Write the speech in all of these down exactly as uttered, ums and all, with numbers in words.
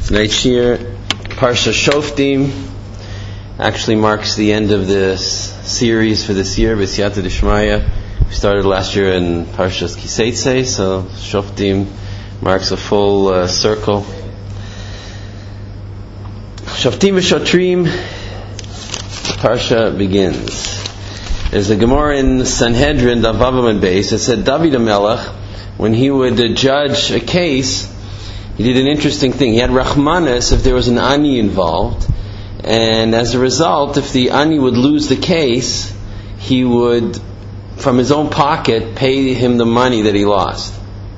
Tonight's year, Parsha Shoftim, actually marks the end of this series for this year, B'siyata D'Shmaya. We started last year in Parshas Kiseitse, so Shoftim marks a full uh, circle. Shoftim v'Shotrim, Parsha begins. There's a Gemara in Sanhedrin, Davav Beis, that said David HaMelech, when he would uh, judge a case, he did an interesting thing. He had Rachmanis if there was an Ani involved, and as a result, if the Ani would lose the case, he would, from his own pocket, pay him the money that he lost.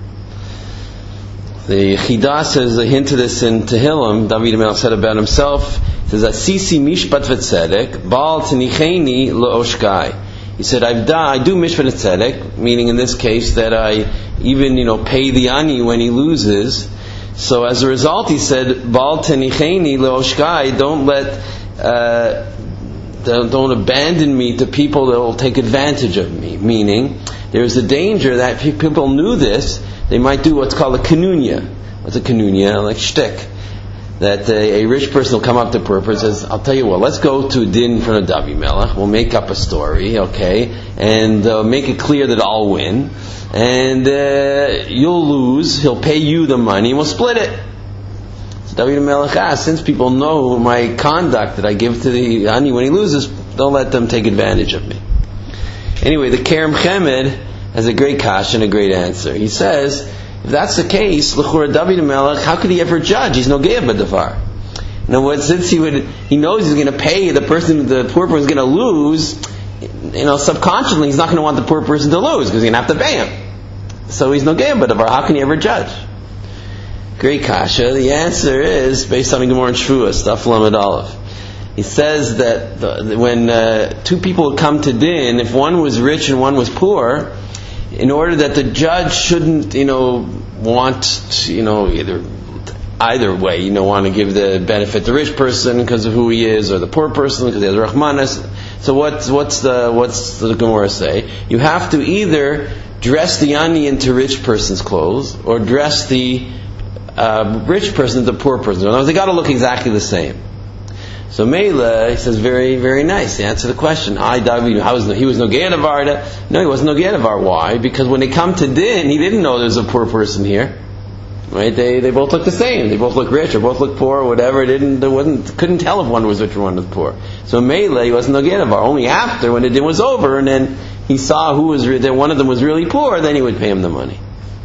The Chidah says a hint to this in Tehillim. David HaMelech said about himself, he says, Asisi mishpat v'tzedek, bal tenicheni le'oshkai. He said, I've done, I do mishpat v'tzedek, meaning in this case that I even, you know, pay the Ani when he loses. So as a result, he said, Bal tenicheni le'oshkai, don't let, uh, don't, don't abandon me to people that will take advantage of me. Meaning, there's a danger that if people knew this, they might do what's called a kanunya. What's a kanunya? Like shtick. That a, a rich person will come up to a poor person and says, I'll tell you what, let's go to a din in front of David HaMelech. We'll make up a story, okay, and uh, make it clear that I'll win. And uh, you'll lose, he'll pay you the money, and we'll split it. So David HaMelech asked, since people know my conduct that I give to the Ani when he loses, don't let them take advantage of me. Anyway, the Kerem Chemed has a great kash and a great answer. He says, if that's the case, l'chura David HaMelech, how could he ever judge? He's no ge'eh b'davar. Now, what since he would, he knows he's going to pay the person, the poor person is going to lose. You know, subconsciously, he's not going to want the poor person to lose because he's going to have to pay him. So he's no ge'eh b'davar. How can he ever judge? Great kasha. The answer is based on the Gemara in Shvuah, Daf Lamed Aleph. He says that the, when uh, two people would come to din, if one was rich and one was poor, in order that the judge shouldn't, you know, want, you know, either either way, you know, want to give the benefit to the rich person because of who he is, or the poor person because he has Rahmanas. So what's what's the what's the Gemara say? You have to either dress the Ani into rich person's clothes, or dress the uh, rich person into poor person's. In other words, they got to look exactly the same. So Mela, he says, very, very nice. He answered the question. I, David, how was no, he was no ge'eh b'davar. No, he wasn't no ge'eh b'davar. Why? Because when they come to din, he didn't know there's a poor person here. Right? They they both look the same. They both look rich or both look poor or whatever. It didn't there wasn't couldn't tell if one was rich or one was poor. So Mela, he wasn't no ge'eh b'davar. Only after, when the din was over, and then he saw who was that one of them was really poor, then he would pay him the money.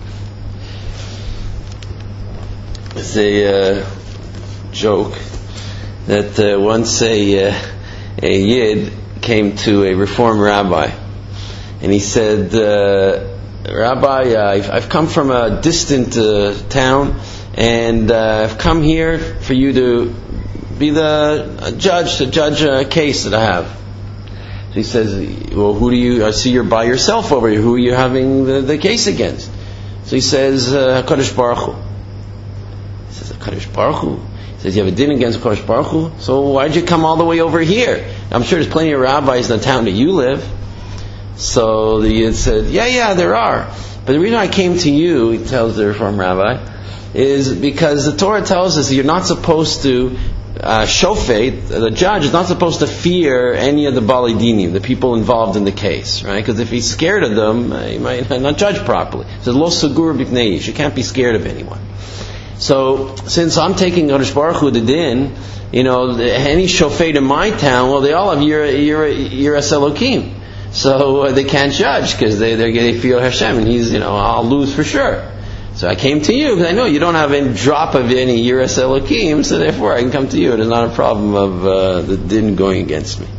It's a uh, joke that uh, once a uh, a Yid came to a Reform rabbi, and he said, uh, Rabbi, uh, I've, I've come from a distant uh, town, and uh, I've come here for you to be the uh, judge, to judge a case that I have. So he says, well, who do you, I see you're by yourself over here, who are you having the, the case against? So he says, uh, HaKadosh Baruch Hu. He says, HaKadosh Baruch Hu? Says, you have a din against Kodesh Baruch Hu? So why'd you come all the way over here? I'm sure there's plenty of rabbis in the town that you live. So the Yid said, yeah, yeah, there are. But the reason I came to you, he tells the Reform rabbi, is because the Torah tells us that you're not supposed to, uh, shofet, the judge is not supposed to fear any of the Bali Dinim, the people involved in the case, right? Because if he's scared of them, uh, he might not judge properly. It says, lo sagur b'pnei ish, you can't be scared of anyone. So, since I'm taking Kodesh Baruch Hu the din, you know, any shofet in my town, well, they all have Yiras Elokim. So, uh, they can't judge, because they, they feel Hashem, and he's, you know, I'll lose for sure. So I came to you, because I know you don't have any drop of any Yiras Elokim, so therefore I can come to you. It is not a problem of uh, the din going against me.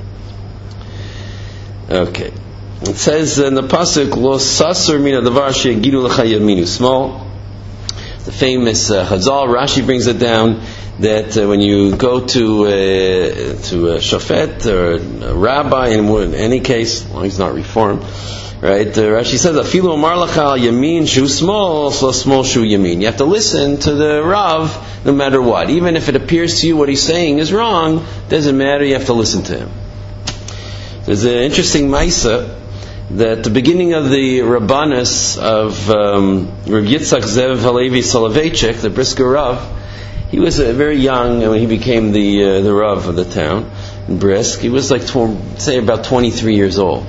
Okay. It says in the Pasuk, Lo sasur mina davar she'yagidu lecha yaminu. Small. The famous uh, Chazal, Rashi brings it down that uh, when you go to uh, to a shofet or a rabbi, in any case, as long as it's not reform, right? Uh, Rashi says, "Afilu amar lacha yamin shu small, so small shu yamin." You have to listen to the Rav no matter what, even if it appears to you what he's saying is wrong. Doesn't matter. You have to listen to him. There's an interesting Maisa that the beginning of the Rabbanus of um, Rav Yitzchak Zev Halevi Soloveitchik, the Brisker Rav, he was uh, very young when he became the uh, the Rav of the town in Brisk. He was like, tw- say, about twenty-three years old.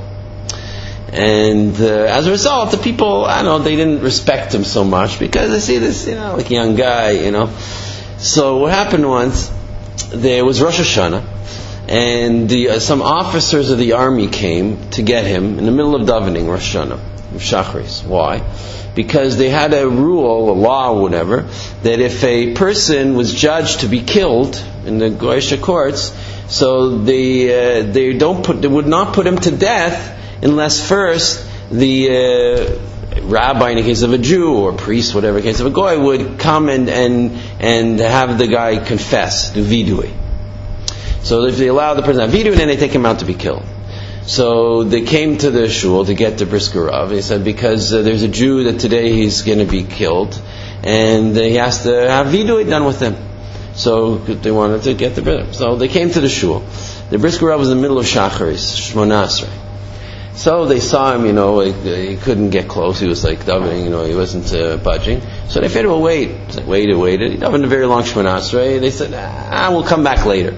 And uh, as a result, the people, I don't know, they didn't respect him so much because they see this, you know, like young guy, you know. So what happened once, there was Rosh Hashanah, and the, uh, some officers of the army came to get him in the middle of davening, Rosh Hashanah, Shachris. Why? Because they had a rule, a law or whatever, that if a person was judged to be killed in the Goyish courts, so they uh, they don't put, they would not put him to death unless first the uh, rabbi, in the case of a Jew, or priest, whatever, in the case of a goy, would come and and and have the guy confess, do vidui. So if they allow the person to have vidui, then they take him out to be killed. So they came to the shul to get the Brisker Rav. He said, because uh, there's a Jew that today he's going to be killed, and uh, he has to have vidui done with him. So they wanted to get the Brisker. So they came to the shul. The Brisker Rav was in the middle of Shacharis, Shmona Esrei. So they saw him, you know, like, he couldn't get close. He was like davening, you know, he wasn't uh, budging. So they said, well, wait. Like, waited, waited. He davened a very long Shemona Esrei. They said, ah, we'll come back later.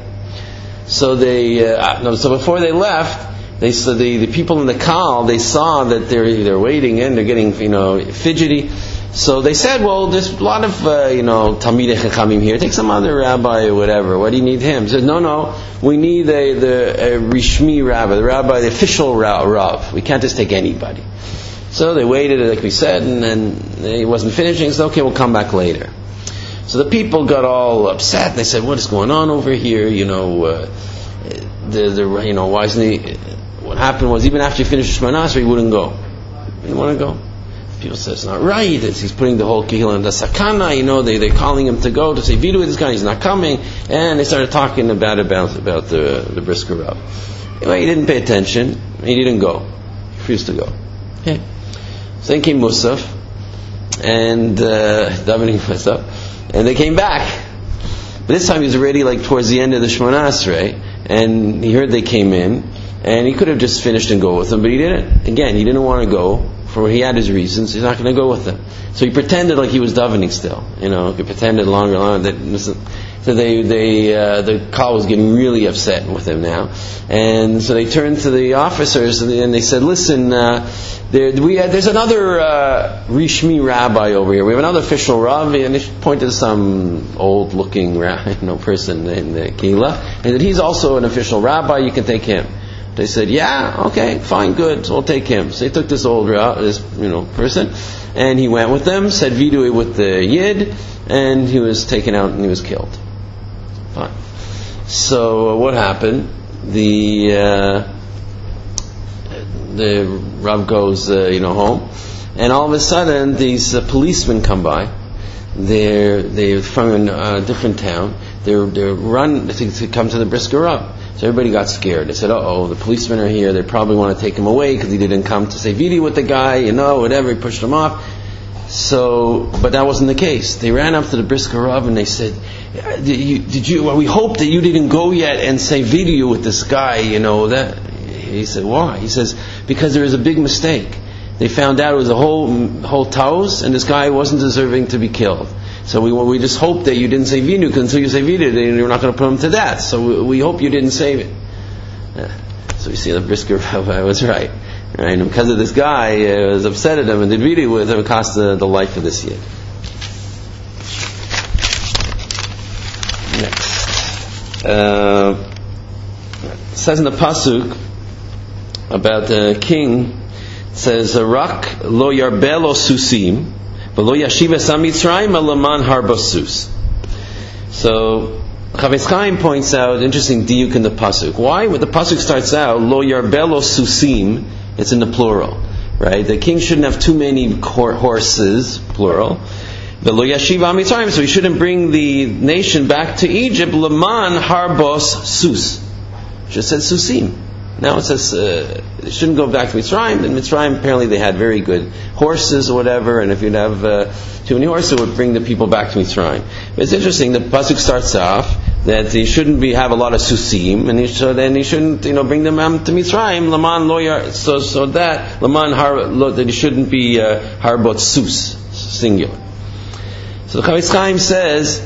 So they, uh, no, so before they left, they saw the, the people in the Kal, they saw that they're they're waiting and they're getting, you know, fidgety. So they said, well, there's a lot of, uh, you know, Talmidei Chachamim here. Take some other rabbi or whatever. Why do you need him? He said, no, no, we need a, the, a Rishmi rabbi, the rabbi, the official Rav. We can't just take anybody. So they waited, like we said, and then he wasn't finishing. He said, okay, we'll come back later. So the people got all upset. They said, what is going on over here? You know, uh, the, the, you know, why isn't he, what happened was, even after he finished Shemona Esrei, he wouldn't go. He didn't want to go. People say it's not right. It's, he's putting the whole kihil in the sakana. You know, they they're calling him to go to say vidu with this guy. He's not coming, and they started talking about about about the the Brisker Rav. Anyway, he didn't pay attention. He didn't go. He refused to go. Okay. So then came Musaf and uh, davening Musaf, and they came back. But this time he was already like towards the end of the Shemona Esrei, and he heard they came in, and he could have just finished and go with them, but he didn't. Again, he didn't want to go. For he had his reasons, he's not going to go with them. So he pretended like he was davening still. You know, he pretended longer and longer. That, so they, they, uh, the Kal was getting really upset with him now. And so they turned to the officers and they said, listen, uh, there, we, uh, there's another uh, Rishmi rabbi over here. We have another official Rav, and they pointed to some old-looking you know, person in the Kehillah. And said, he's also an official rabbi, you can take him. They said, yeah, okay, fine, good, so we'll take him. So they took this old, this you know person, and he went with them, said vidui with the Yid, and he was taken out and he was killed. Fine. So uh, what happened? The uh, the Rav goes, uh, you know, home, and all of a sudden these uh, policemen come by. They're they're from a uh, different town. They're they're run to, to come to the Brisker Rav. So everybody got scared. They said, uh-oh, the policemen are here. They probably want to take him away because he didn't come to say vidi with the guy, you know, whatever. He pushed him off. So, but that wasn't the case. They ran up to the Brisker Rav and they said, did you, did you well, we hope that you didn't go yet and say vidi with this guy, you know. That. He said, why? He says, because there is a big mistake. They found out it was a whole, whole taos, and this guy wasn't deserving to be killed. So we we just hope that you didn't say vinu, because until you say vinu, you're not going to put him to death. So we, we hope you didn't save it. Yeah. So we see the Brisker Rabbi was right. Right? And because of this guy, uh, was upset at him and did vinu with him, it cost the, the life of this yid. Next. Uh, it says in the Pasuk about the king, it says, Rak lo yarbelo susim, v'lo yashiv es ha-Mitzrayim alaman harbasus. So, Chavetz Chaim points out interesting diuk in the pasuk. Why? When the pasuk starts out, lo yarbelo susim, it's in the plural, right? The king shouldn't have too many horses, plural. V'lo yashiv ha-Mitzrayim, so he shouldn't bring the nation back to Egypt, laman harbos sus. It just said susim. Now it says uh, it shouldn't go back to Mitzrayim. In Mitzrayim, apparently they had very good horses or whatever, and if you'd have uh, too many horses, it would bring the people back to Mitzrayim. But it's interesting. The pasuk starts off that he shouldn't be have a lot of susim, and he should, and he shouldn't, you know, bring them um, to Mitzrayim. Laman loyar, so so that laman har lo, that he shouldn't be uh, harbot sus singular. So the Chavetz Chaim says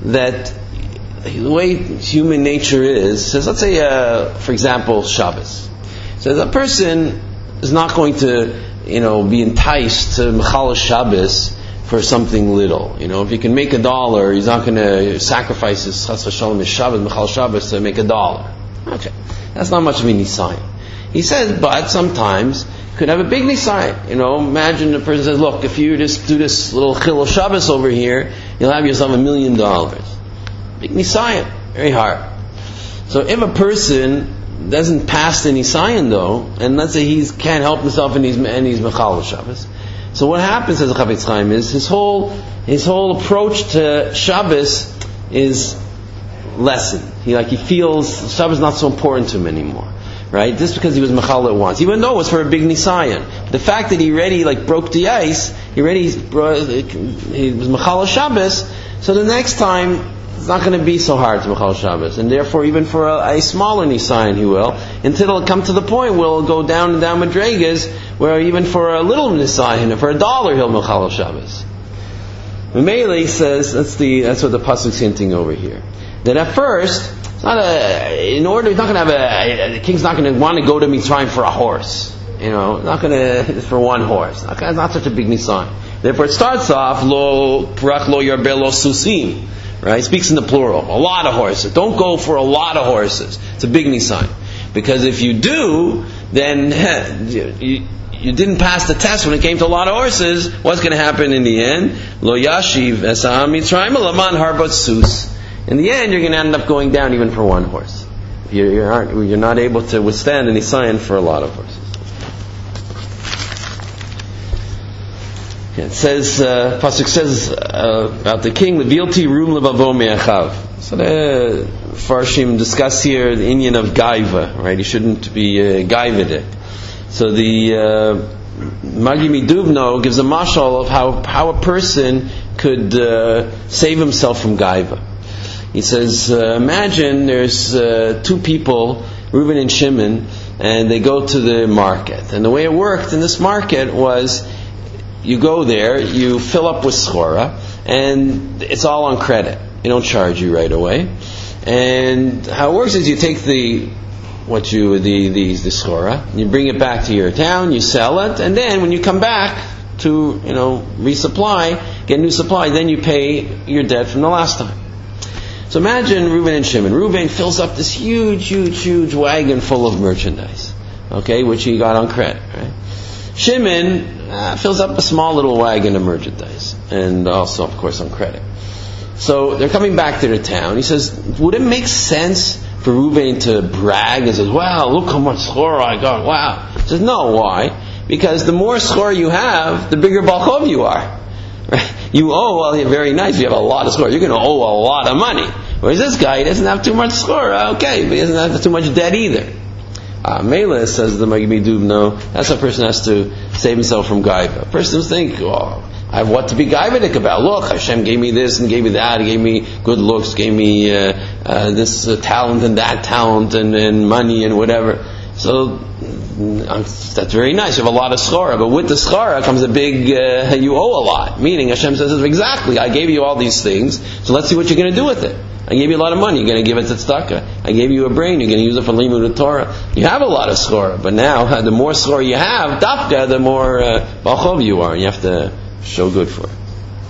that the way human nature is, says, let's say, uh, for example, Shabbos. Says a person is not going to, you know, be enticed to Mechal Shabbos for something little. You know, if he can make a dollar, he's not going to sacrifice his Chas v'Shalom, his Shabbos, Mechal Shabbos to make a dollar. Okay, that's not much of a nisayon. He says, but sometimes could have a big nisayon. You know, imagine a person says, look, if you just do this little Chil Shabbos over here, you'll have yourself a million dollars. Big nisayon, very hard. So if a person doesn't pass the nisayon though, and let's say he can't help himself and he's and he's Mechal Shabbos, so what happens, says the Chafetz Chaim, is his whole his whole approach to Shabbos is lessened. He like he feels Shabbos is not so important to him anymore, right? Just because he was Mechal at once, even though it was for a big nisayon. The fact that he already like broke the ice, he already he was Mechal Shabbos, so the next time it's not going to be so hard to Mechal Shabbos, and therefore even for a, a smaller nisayon he will, until it'll come to the point where it'll go down and down Madregas, where even for a little nisayon, for a dollar he'll Mechal Shabbos. Mamele says that's the that's what the pasuk's hinting over here. That at first, it's not a in order. He's not going to have a, a the king's not going to want to go to Mitzrayim for a horse. You know, not going to for one horse. Not, not such a big nisayon. Therefore, it starts off lo prach lo yarbe lo susim. Right? It speaks in the plural. A lot of horses. Don't go for a lot of horses. It's a big nisayon. Because if you do, then you, you didn't pass the test when it came to a lot of horses. What's going to happen in the end? Lo yashiv esam mitzrayim laman harbot sus. In the end, you're going to end up going down even for one horse. You're, you're, you're not able to withstand any nisayon for a lot of horses. It says, uh, Pasuk says uh, about the king, Levilti rum levavo me'achav. So the Farshim discuss here the Indian of gaiva, right? He shouldn't be uh, gaividik. So the uh, Magi Midubno gives a mashal of how how a person could uh, save himself from gaiva. He says, uh, imagine there's uh, two people, Reuben and Shimon, and they go to the market. And the way it worked in this market was, you go there, you fill up with schora, and it's all on credit. They don't charge you right away. And how it works is you take the what you the the, the schora, you bring it back to your town, you sell it, and then when you come back to you know resupply, get new supply, then you pay your debt from the last time. So imagine Reuben and Shimon. Reuben fills up this huge, huge, huge wagon full of merchandise, okay, which he got on credit, right? Shimon uh, fills up a small little wagon of merchandise, and also, of course, on credit. So they're coming back to their town. He says, would it make sense for Reuben to brag and says, wow, look how much schora I got, wow. He says, no, why? Because the more schora you have, the bigger balchov you are. Right? You owe, well, you're very nice, you have a lot of schora, you're going to owe a lot of money. Whereas this guy, he doesn't have too much schora, okay, but he doesn't have too much debt either. Uh, Mela says the Magi Midubno, that's how a person has to save himself from gaiva. A person will think, oh, I have what to be gaivadik about. Look, Hashem gave me this and gave me that, He gave me good looks, gave me uh, uh, this uh, talent and that talent and, and money and whatever. So um, that's very nice. You have a lot of schora, but with the schora comes a big, uh, you owe a lot. Meaning Hashem says, exactly, I gave you all these things, so let's see what you're going to do with it. I gave you a lot of money, you're going to give it to tzedakah. I gave you a brain, you're going to use it for limud Torah. You have a lot of schora, but now the more schora you have, dafka, the more uh, balchov you are, and you have to show good for it.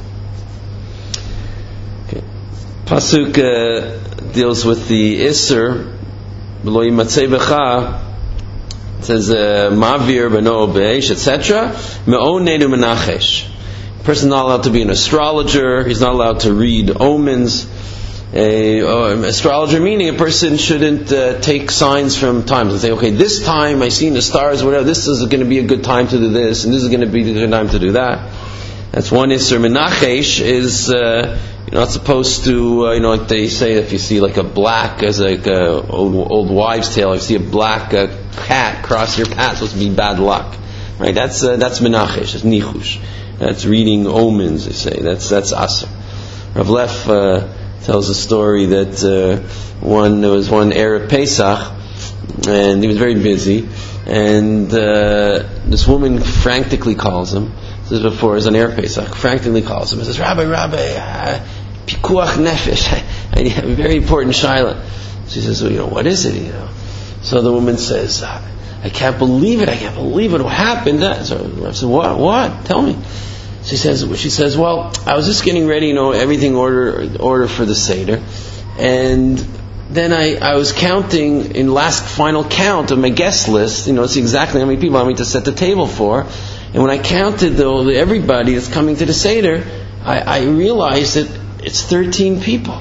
Okay. Pasuk uh, deals with the Isser, B'lo yimatzei b'cha. It says, Ma'avir b'no b'eish, et cetera. Me'on nedu menachesh. A person is not allowed to be an astrologer, he's not allowed to read omens. A, uh, astrologer meaning a person shouldn't uh, take signs from times and say, okay, this time I seen the stars, whatever, this is going to be a good time to do this, and this is going to be a good time to do that. That's one Isser. Menachesh is uh, you're not supposed to, uh, you know, like they say, if you see like a black, as like a old, old wives' tale, if you see a black uh, cat cross your path, it's supposed to be bad luck, right? That's uh, that's Menachesh, it's nichush. That's reading omens, they say. That's that's Aser. Rav Leff uh, tells a story that uh, one there was one Erev Pesach, and he was very busy, and uh, this woman frantically calls him. This is before, it was on Erev Pesach. Frantically calls him and says, Rabbi, Rabbi, uh, pikuach nefesh. I have a very important shaila. She says, well, you know, what is it? You know. So the woman says, I can't believe it. I can't believe it. What happened? So I said, what? What? Tell me. She says, she says, well, I was just getting ready, you know, everything order order for the Seder, and then I, I was counting in last final count of my guest list, you know, see exactly how many people I need to set the table for, and when I counted though everybody that's coming to the Seder, I, I realized that it's thirteen people.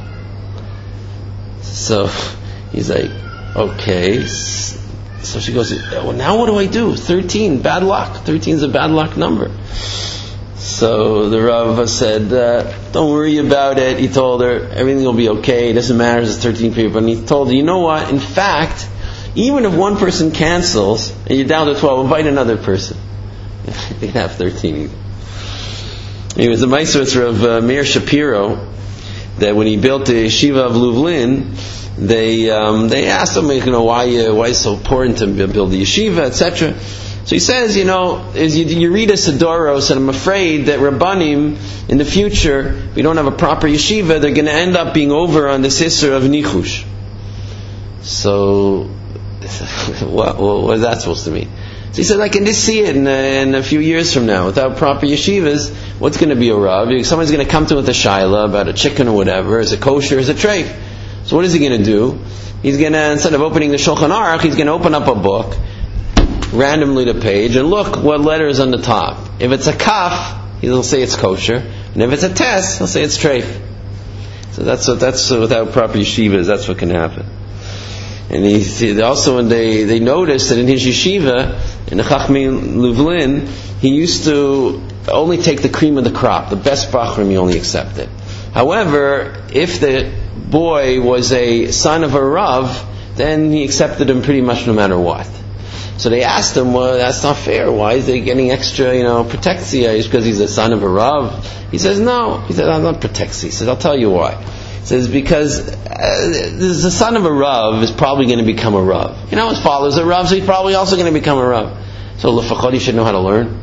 So he's like, okay. So she goes, well, now what do I do? thirteen, bad luck. thirteen is a bad luck number. So the Rav said, uh, don't worry about it. He told her, everything will be okay. It doesn't matter, it's thirteen people. And he told her, you know what? In fact, even if one person cancels and you're down to twelve, invite another person. You can have thirteen either. He was a Meister of uh, Meir Shapiro, that when he built the Yeshiva of Lublin, they um, they asked him, you know, why uh, why it's so important to build the yeshiva, et cetera. So he says, you know, as you, you read a Sidoros, and I'm afraid that Rabbanim in the future, if we don't have a proper yeshiva, they're going to end up being over on the Sisser of Nichush. So, what, what is that supposed to mean? So he said, I can just see it in, uh, in a few years from now. Without proper yeshivas, what's going to be a Rav? Someone's going to come to him with a shaila about a chicken or whatever. Is it kosher? Is it treif? So what is he going to do? He's going to, instead of opening the Shulchan Aruch, he's going to open up a book, randomly the page, and look what letter is on the top. If it's a kaf, he'll say it's kosher, and if it's a tes, he'll say it's treif. So that's what, that's uh, without proper yeshivas, that's what can happen. And he also, when they, they noticed that in his yeshiva, in the Chachmei Lublin, he used to only take the cream of the crop, the best bachrim he only accepted. However, if the boy was a son of a Rav, then he accepted him pretty much no matter what. So they asked him, well, that's not fair. Why is he getting extra, you know, protexia? Is because he's a son of a Rav? He says, no. He said, I'm not protexia. He says, I'll tell you why. He says, because uh, the son of a Rav is probably going to become a Rav. You know, his father's a Rav, so he's probably also going to become a Rav. So Lefachot, he should know how to learn.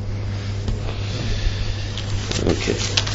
Okay.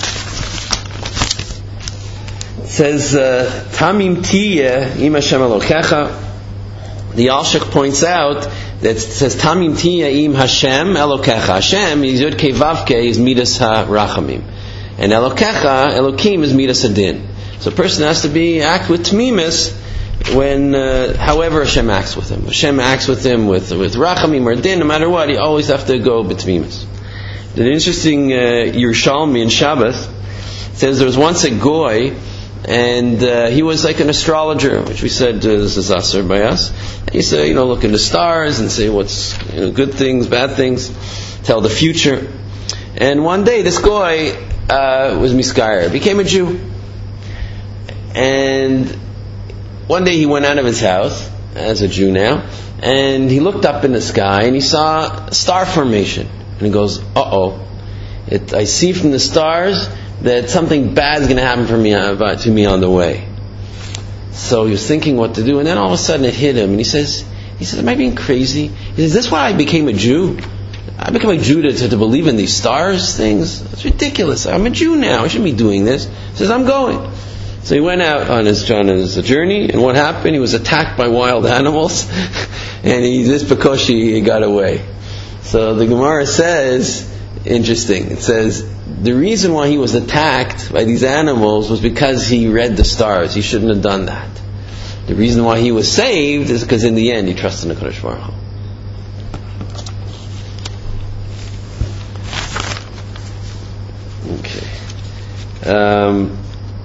It says, Tamim Tiyeh Im Hashem Elokecha. The Alshich points out that it says Tamim Tiyeh Im Hashem Elokecha. Hashem is Yud Kei Vav Kei is Midas HaRachamim, and Elokecha, Elokim, is Midas Hadin. So a person has to be act with Tmimis when, uh, however Hashem acts with him. Hashem acts with him with with Rachamim or Din, no matter what, you always have to go b'Tmimis. An interesting uh, Yerushalmi in Shabbos says there was once a goy, and uh, he was like an astrologer, which we said uh, this is Asur by us. And he said, you know, look in the stars and say what's, you know, good things, bad things, tell the future. And one day this goy uh, was miskayer, became a Jew. And one day he went out of his house as a Jew now, and he looked up in the sky and he saw a star formation. And he goes, uh-oh, it, I see from the stars that something bad is going to happen for me, uh, to me on the way. So he was thinking what to do, and then all of a sudden it hit him, and he says, he says, am I being crazy? He says, is this why I became a Jew? I became a Jew to, to believe in these stars things? It's ridiculous. I'm a Jew now. I shouldn't be doing this. He says, I'm going. So he went out on his, on his journey, and what happened? He was attacked by wild animals, and he just because he got away. So the Gemara says, interesting, it says, the reason why he was attacked by these animals was because he read the stars. He shouldn't have done that. The reason why he was saved is because in the end he trusted in the Kadosh Baruch Hu. Okay. Um,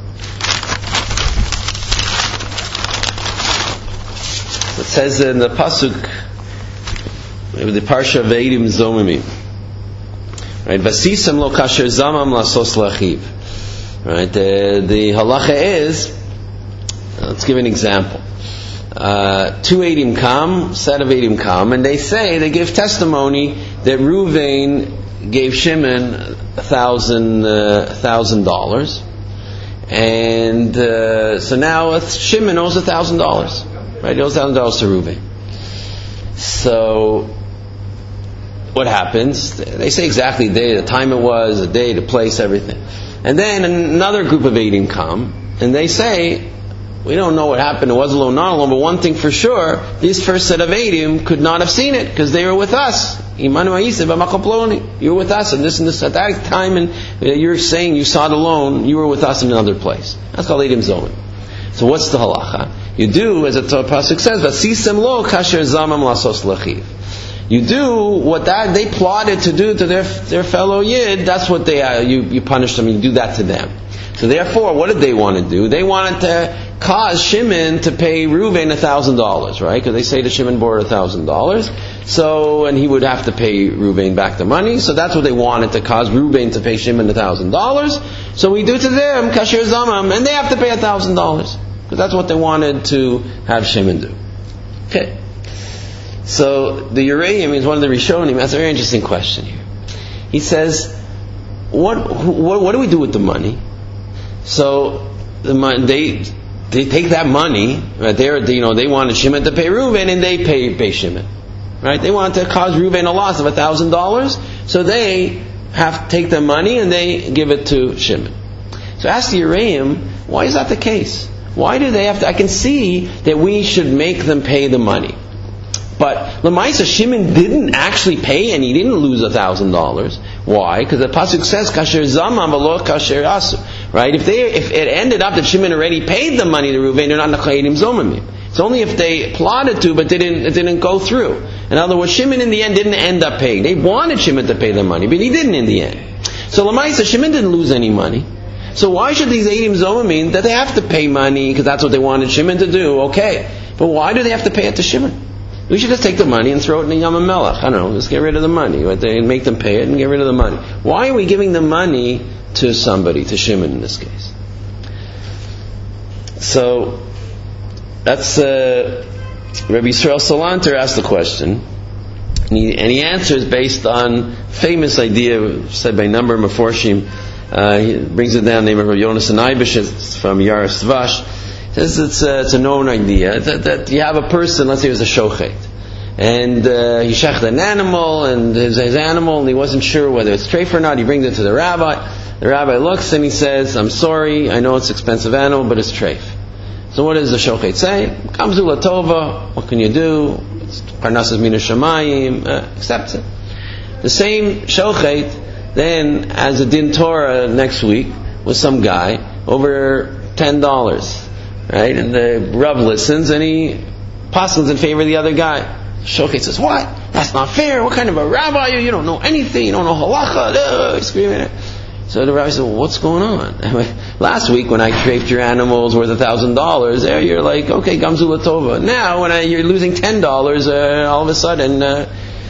it says in the pasuk, the parsha of Eidim Zomimim, right? Vasisam lo kasher zamam lasos lachiv. Right? The, the halacha is, let's give an example. Uh, two Eidim come, set of Eidim come, and they say, they give testimony that Ruvain gave Shimon a thousand, uh, thousand dollars, and uh, so now Shimon owes a thousand dollars. Right, he owes a thousand dollars to Ruvain. So, what happens? They say exactly the day, the time it was, the day, the place, everything. And then another group of Eidim come, and they say, we don't know what happened, it was alone, not alone, but one thing for sure, this first set of Eidim could not have seen it, because they were with us. You were with us, and this and this, at that time, and you're saying you saw it alone, you were with us in another place. That's called Eidim Zomim. So what's the halacha? You do, as the pasuk says, "Vasisem lo kasher zamam lasos lachiv." You do what that they plotted to do to their their fellow yid. That's what they uh, you you punish them. You do that to them. So therefore, what did they want to do? They wanted to cause Shimon to pay Reuven a thousand dollars, right? Because they say that Shimon borrowed a thousand dollars. So, and he would have to pay Reuven back the money. So that's what they wanted, to cause Reuven to pay Shimon a thousand dollars. So we do to them kasher zamam, and they have to pay a thousand dollars because that's what they wanted to have Shimon do. Okay. So the Uraim is one of the Rishonim. That's a very interesting question here. He says, "What what, what do we do with the money?" So the money, they they take that money. Right? They you know they wanted Shimon to pay Reuven, and they pay pay Shimon. Right? They wanted to cause Reuven a loss of a thousand dollars, so they have to take the money and they give it to Shimon. So ask the Uraim, why is that the case? Why do they have to? I can see that we should make them pay the money, but Lamaisa Shimon didn't actually pay, and he didn't lose a thousand dollars. Why? Because the pasuk says kasher zamam v'lo kasher asu. Right? If they if it ended up that Shimon already paid the money to Reuven, they're not nechayim zomamim. It's only if they plotted to, but they didn't, it didn't go through. In other words, Shimon in the end didn't end up paying. They wanted Shimon to pay the money, but he didn't in the end. So Lamaisa, Shimon didn't lose any money. So why should these Eidim Zomim mean that they have to pay money because that's what they wanted Shimon to do? Okay. But why do they have to pay it to Shimon? We should just take the money and throw it in the Yam HaMelech. I don't know, just get rid of the money. They make them pay it and get rid of the money. Why are we giving the money to somebody, to Shimon in this case? So, that's uh, Rabbi Yisrael Salanter asked the question, and he, and he answers based on famous idea said by a number of Meforshim. Uh, he brings it down, named Rabbi Yonasan Eibish, it's from Yaris Dvash. He says it's a, it's a known idea that, that you have a person, let's say it was a shochet, and uh, he shechted an animal, and his, his animal, and he wasn't sure whether it's treif or not. He brings it to the rabbi. The rabbi looks and he says, "I'm sorry, I know it's an expensive animal, but it's treif." So what does the shochet say? Kamzu latova. What can you do? It's parnasas mina shamayim. Uh, accepts it. The same shochet then has a din Torah next week with some guy over ten dollars, right? And the Rav listens and he passes in favor of the other guy. Shochet says, "What? That's not fair. What kind of a rabbi are you? You don't know anything. You don't know halacha." Uh, he's screaming it. So the rabbi said, "Well, what's going on? Last week when I treifed your animals worth a thousand dollars, there you're like, okay, gamzu latova. Now when I, you're losing ten dollars, uh, all of a sudden." Uh,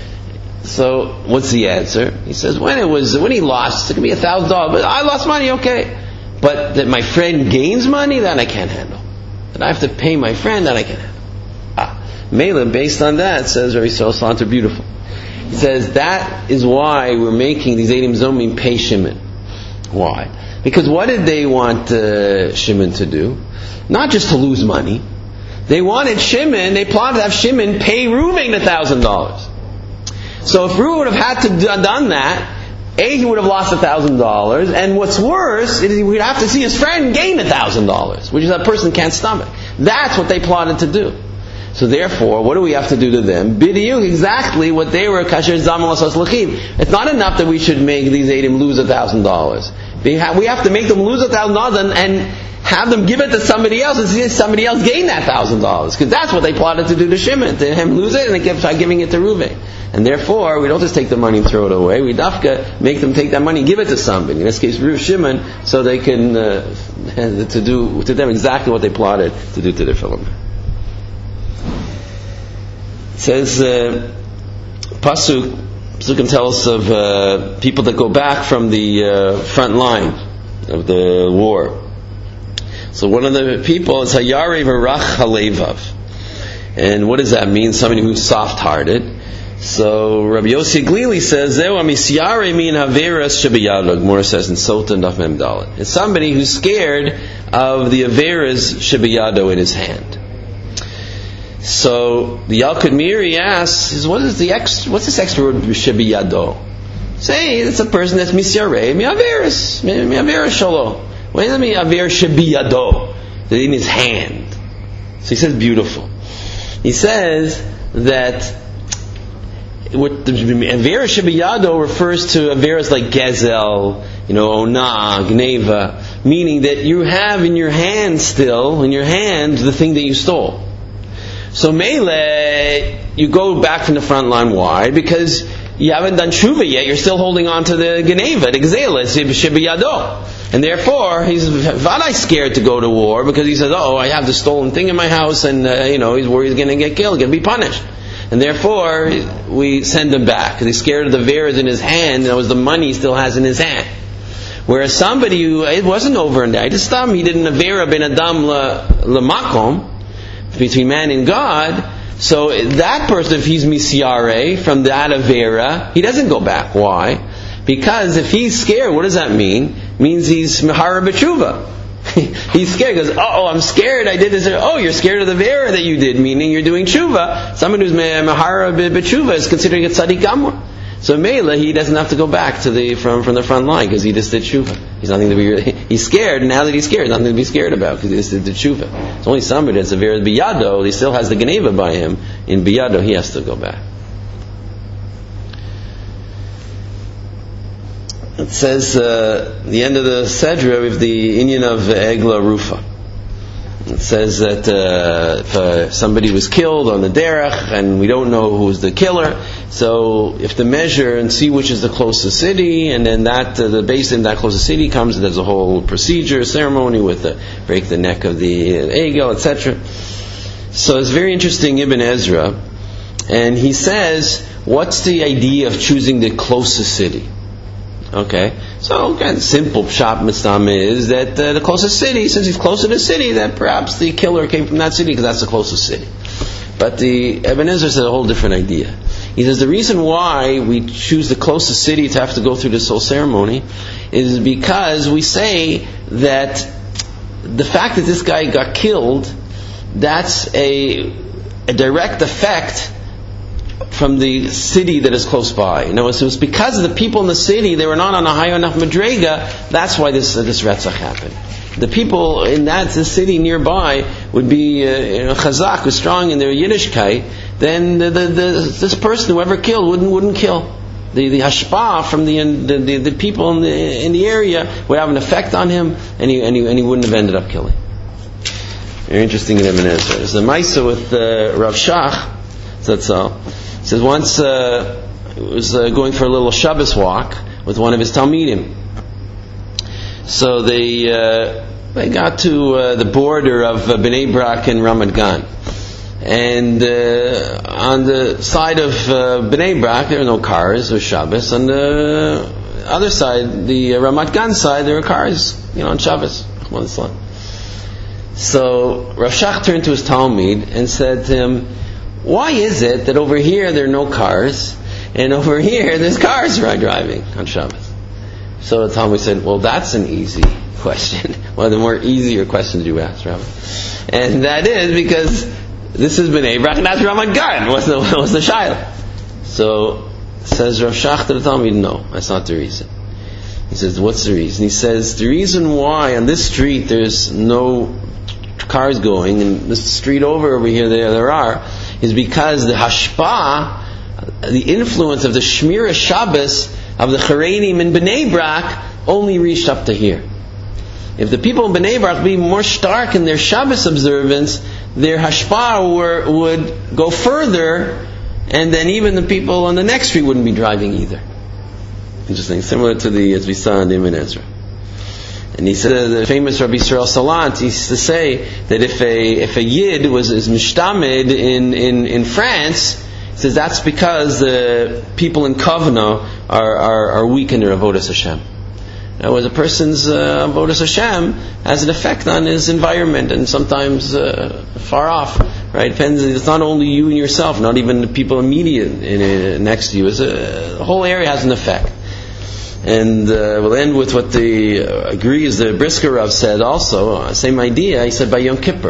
so what's the answer? He says, "When it was when he lost, it could be a thousand dollars, but I lost money, okay. But that my friend gains money, that I can't handle. That I have to pay my friend, that I can't handle." Ah, Mela, based on that, says Rabbi Yisrael Salanter, beautiful. He says that is why we're making these Eidim Zomim pay Shimon. Why? Because what did they want uh, Shimon to do? Not just to lose money. They wanted Shimon, they plotted to have Shimon pay Reuven a thousand dollars. So if Reuven would have had to do, done that, A, he would have lost a thousand dollars, and what's worse, is he would have to see his friend gain a thousand dollars, which is a person can't stomach. That's what they plotted to do. So therefore, what do we have to do to them? B'diuk, exactly what they were, kasher zaman l'sos l'chiv. It's not enough that we should make these Eidim lose a thousand dollars. We have to make them lose a thousand dollars and have them give it to somebody else and see if somebody else gain that thousand dollars. Because that's what they plotted to do to Shimon, to him lose it and they kept giving it to Reuven. And therefore, we don't just take the money and throw it away. We dafka make them take that money and give it to somebody. In this case, Shimon, so they can uh, to do to them exactly what they plotted to do to their fellow man. It says uh, pasuk Pasukim tell us of uh, people that go back from the uh, front line of the war. So one of the people is Hayarev Arach Halevav. And what does that mean? Somebody who's soft-hearted. So Rabbi Yossi Glili says, Zeu amisyare min haveras shebiyado. Gemara says in Sultan Daf Mem Dalet. It's somebody who's scared of the averas shebiyado in his hand. So the Yalkut Miri asks, "What is the extra? What's this extra word shebiyado?" say it's a person that's misyarei mi'averis, mi'averis shalo. What does it mean, aver shebiyado? In his hand. So he says beautiful. He says that what the Avera Shebiyado refers to Averas like Gezel, you know, Ona, Gneva, meaning that you have in your hand still, in your hand, the thing that you stole. So Mele, you go back from the front line. Why? Because you haven't done Tshuva yet, you're still holding on to the Gneva, the Gzela, Shebiyado. And therefore, he's Vadai scared to go to war because he says, oh, I have the stolen thing in my house, and uh, you know, he's worried he's going to get killed, going to be punished. And therefore, we send him back because he's scared of the veras in his hand, and that was the money he still has in his hand. Whereas somebody who, it wasn't over in that, just he didn't avera ben adam lemakom, between man and God. So that person, if he's misyare from that avera, he doesn't go back. Why? Because if he's scared, what does that mean? It means he's mehara b'tshuva. He's scared. He goes, oh, I'm scared, I did this. Oh, you're scared of the vera that you did, meaning you're doing tshuva. Someone who's mehara b'tshuva is considering a tzaddik amor. So Mela, he doesn't have to go back to the from, from the front line because he just did tshuva. He's nothing to be. He's scared, and now that he's scared, nothing to be scared about because he just did the tshuva. It's only somebody that's a vera biyado. He still has the geneva by him. In biyado, he has to go back. It says, uh, the end of the Sedra with the Inyan of Egla Rufa. It says that uh, if uh, somebody was killed on the derech and we don't know who's the killer, so if to measure and see which is the closest city, and then that uh, the base in that closest city comes, there's a whole procedure, ceremony with the break the neck of the uh, egel, et cetera. So it's very interesting, Ibn Ezra, and he says, what's the idea of choosing the closest city? Okay, so again, simple pshat mistam is that uh, the closest city, since he's close to the city, that perhaps the killer came from that city because that's the closest city. But the Ibn Ezra says a whole different idea. He says the reason why we choose the closest city to have to go through this whole ceremony is because we say that the fact that this guy got killed, that's a, a direct effect from the city that is close by. You know, it was because of the people in the city, they were not on a high enough madrega, that's why this uh, this retzach happened. The people in that the city nearby would be uh, you know, chazak, was strong in their Yiddishkeit, then the, the, the, this person, whoever killed, wouldn't wouldn't kill. The the hashpah from the, the the the people in the in the area would have an effect on him, and he and he, and he wouldn't have ended up killing. Very interesting in Ibn Ezra. There's a Maisa with uh, Rav Shach, that's all. He says once uh, he was uh, going for a little Shabbos walk with one of his Talmidim. So they uh, they got to uh, the border of uh, Bnei Brak and Ramat Gan, and uh, on the side of uh, Bnei Brak there are no cars or Shabbos. On the other side, the uh, Ramat Gan side, there are cars, you know, on Shabbos. So Rav Shach turned to his Talmid and said to him, why is it that over here there are no cars, and over here there's cars driving on Shabbos? So the Talmud said, well, that's an easy question. One of the more easier questions you asked, Rabbi. And that is because this is Bnei Brak and that's Ramat Gan. What's the, what's the Shaila? So says Rav Shach to the Talmud, no, that's not the reason. He says, what's the reason? He says, the reason why on this street there's no cars going, and this street over over here there, there are, is because the hashpah, the influence of the Shmira Shabbos of the Charenim in Bnei Brak only reached up to here. If the people in Bnei Brak would be more stark in their Shabbos observance, their hashpah were, would go further, and then even the people on the next street wouldn't be driving either. Interesting, similar to the as we saw in Ibn Ezra. And he said, uh, the famous Rabbi Yisrael Salant used to say that if a if a Yid was is mishtamid in, in, in France, he says that's because the people in Kovna are, are, are weak in their avodas Hashem. Now, as a person's uh, avodas Hashem has an effect on his environment, and sometimes uh, far off, right? Depends. It's not only you and yourself, not even the people immediate in, uh, next to you. It's a, the whole area has an effect. And uh, we'll end with what the uh, agrees the Brisker Rav said also, uh, same idea. He said by Yom Kippur.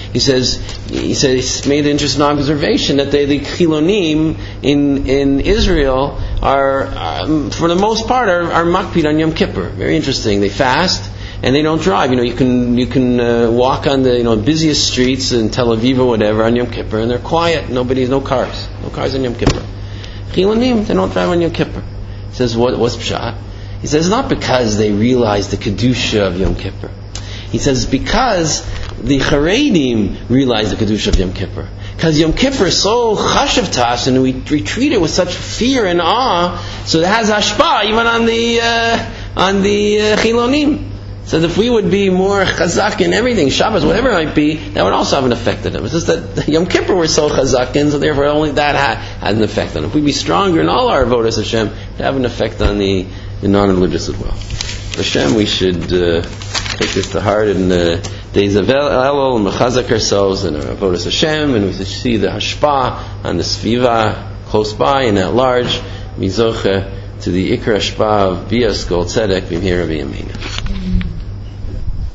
he says, he says, he made an interesting observation that they, the Chilonim in in Israel are, um, for the most part, are, are makpid on Yom Kippur. Very interesting. They fast and they don't drive. You know, you can you can uh, walk on the you know busiest streets in Tel Aviv or whatever on Yom Kippur, and they're quiet. Nobody, no cars, no cars on Yom Kippur. Chilonim, they don't drive on Yom Kippur. He says, what, what's pshat? He says, not because they realize the kedusha of Yom Kippur. He says, because the Charedim realize the kedusha of Yom Kippur. Because Yom Kippur is so chashav to us, and we, we treat it with such fear and awe, so it has hashpah even on the uh, on the uh, Chilonim. So if we would be more chazak in everything, Shabbos, whatever it might be, that would also have an effect on them. It's just that Yom Kippur we're so chazak in, so therefore only that had, had an effect on them. If we'd be stronger in all our avodas Hashem, it would have an effect on the, the non-religious as well. Hashem, we should uh, take this to heart in the days of Elul and mechazak ourselves in our avodas Hashem, and we should see the hashpah on the sviva close by and at large, mizoche to the ikar hashpah of bias kol tzedek b'mhira b'yameinu.